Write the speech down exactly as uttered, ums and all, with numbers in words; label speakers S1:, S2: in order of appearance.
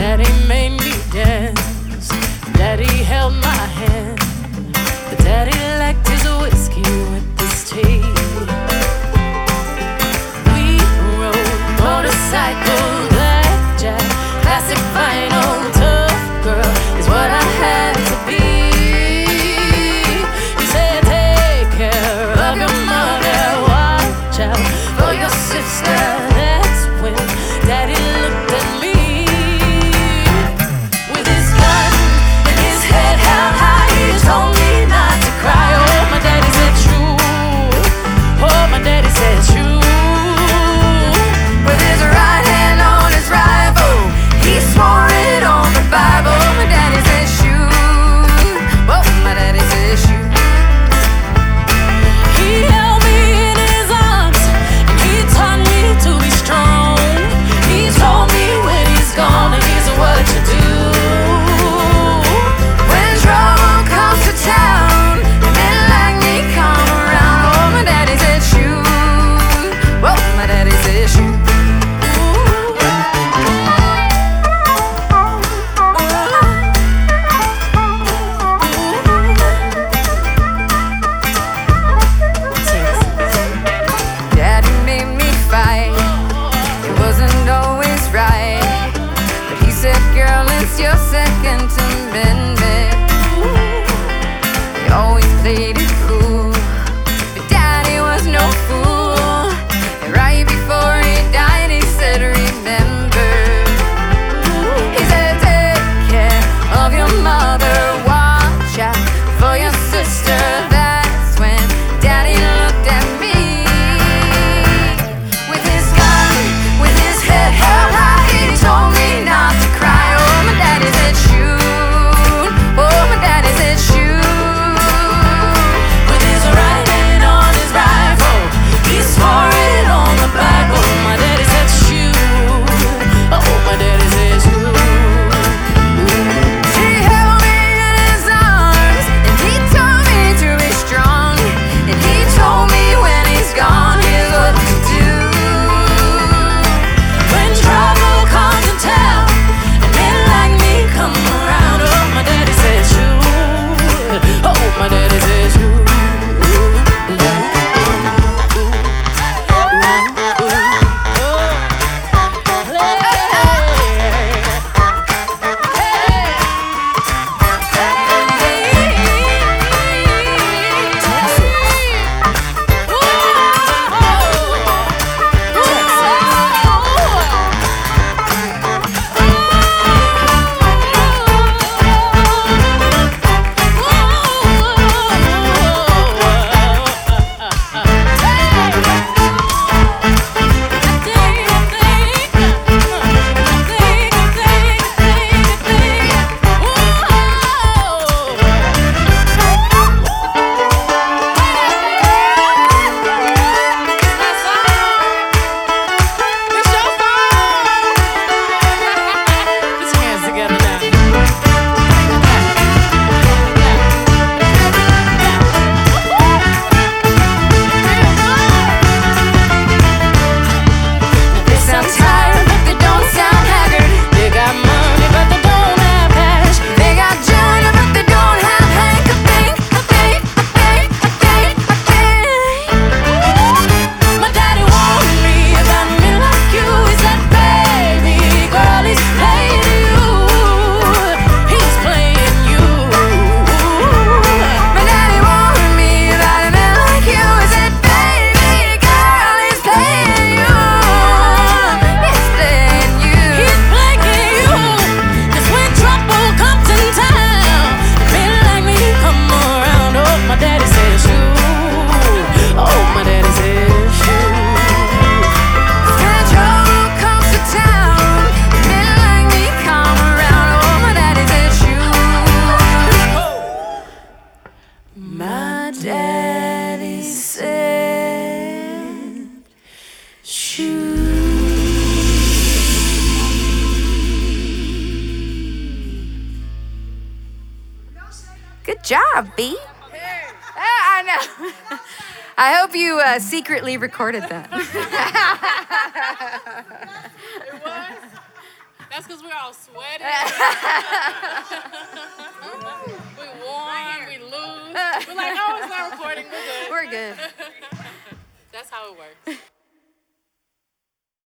S1: Daddy made me dance. Daddy held my hand. But Daddy liked his whiskey with his tea. We rode motorcycles, blackjack, classic vinyl. Tough girl is what I had to be. He said, take care of your mother, watch out for your sister. That's when Daddy looked at me. With his gun and his head held high, he told me not to cry. Oh, my daddy said true. Oh, my daddy said true. With his right hand on his rifle, he swore it on the Bible. My daddy said shoot. Oh, my daddy said shoot. He held me in his arms and he taught me to be strong. He told me when he's gone, here's what you do. When trouble comes to town and men like me come around. Oh, my daddy said shoot. Oh, my daddy said shoot. Daddy made me fight. It wasn't always right, but he said, girl, it's your second amendment. He always played it cool, but Daddy was no fool. And right before he died, he said, remember. He said, take care of your mother, watch out for your sister. That's when Daddy looked at me. With his gun, with his head held high, he told me not to cry. Oh, my daddy said shoot. Oh, my daddy said shoot. With his right hand on his rifle, he swore it on the Bible. My daddy said shoot. Oh, my daddy said shoot. He held me in his arms and he told me to be strong. And he told me when he's gone, here's what to do. When trouble comes to town and men like me come around. Oh, my daddy said shoot. Oh, my daddy said shoot. My daddy said shoot. Good job, B. Ah, I know. I hope you uh, secretly recorded that.
S2: It was. That's because we're all sweaty. We won, we lose. We're like, oh, it's not recording. We're good.
S1: We're good.
S2: That's how it works.